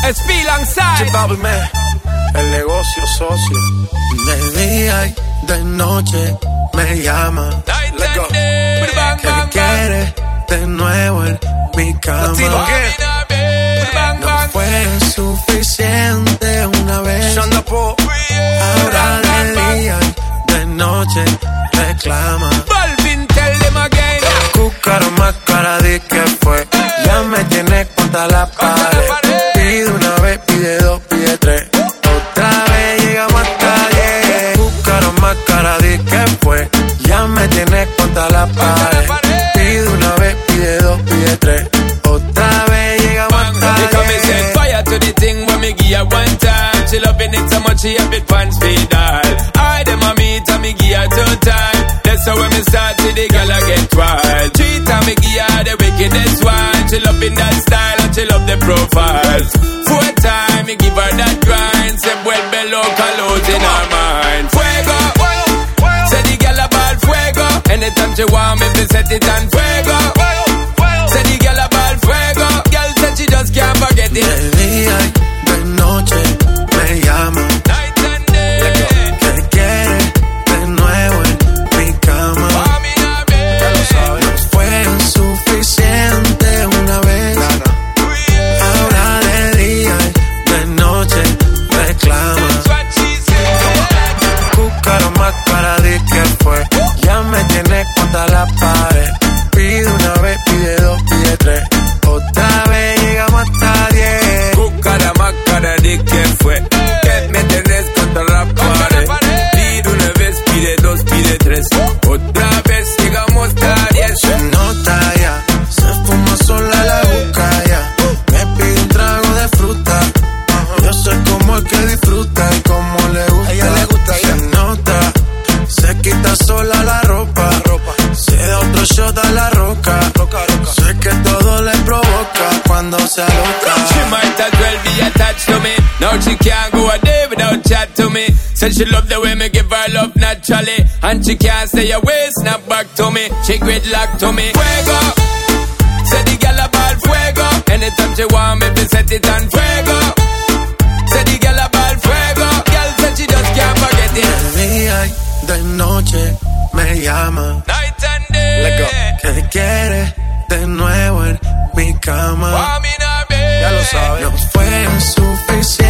SP Langside. El negocio socio. De día y de noche me llama. Que quiere de nuevo en mi cama. No fue suficiente una vez. Ahora de día y de noche reclama. Cúcaro más cara de que fue. Ya me tiene contra la pared. Pide una vez, pide dos, pide tres. Otra vez llegamos hasta 10. Cúcaro más cara de que fue. Ya me tiene contra la pared. Pide una vez, pide dos, pide tres. Otra vez llegamos hasta 10. Because me set fire to the thing when me give her one time. She loving it so much she have it pants feed all. I dem a meet and me give her 2 times. That's how when me start to the girl I get wild. 3 times me give her the wickedest one. She loving that style and she love the profiles. 4 times me give her that grind. Se vuelve loca, loads in her mind. Fuego, say the girl about fuego. Anytime she want me to set it on fuego. Say the girl about fuego. Girl said she just can't forget it. De día y de noche me llama. Night and day. Que quiere de nuevo en mi cama. Ya lo sabes. No fue suficiente una vez. Ahora de día y de noche reclama. Cúcaro más cara de que fue. Ya me tiene contra la pared. Pide una vez, pide dos, pide tres. Otra vez llegamos hasta 10. Cúcara más cara de que fue. Que me tenés contra la pared. Pide una vez, pide dos, pide tres. Otra vez llegamos hasta 10. Se nota ya, se fuma sola la boca ya. Me pide un trago de fruta. Yo soy como el que disfruta y como le gusta. A ella le gusta, se nota, se quita sola la ropa. Se da otro shot a la roca. Sé que todo le provoca cuando se aloca. She might as well be attached to me. Now she can't go a day without chat to me. Said she love the way me give her love naturally. And she can't stay away, snap back to me. She gridlock to me. Fuego. Say the girl about fuego. Anytime she want me to set it on fuego. Say the girl about fuego. Girl said she just can't forget it. De día y de noche me llama. Night and day. Que quiere de nuevo en mi cama. Ya lo sabes. No fue suficiente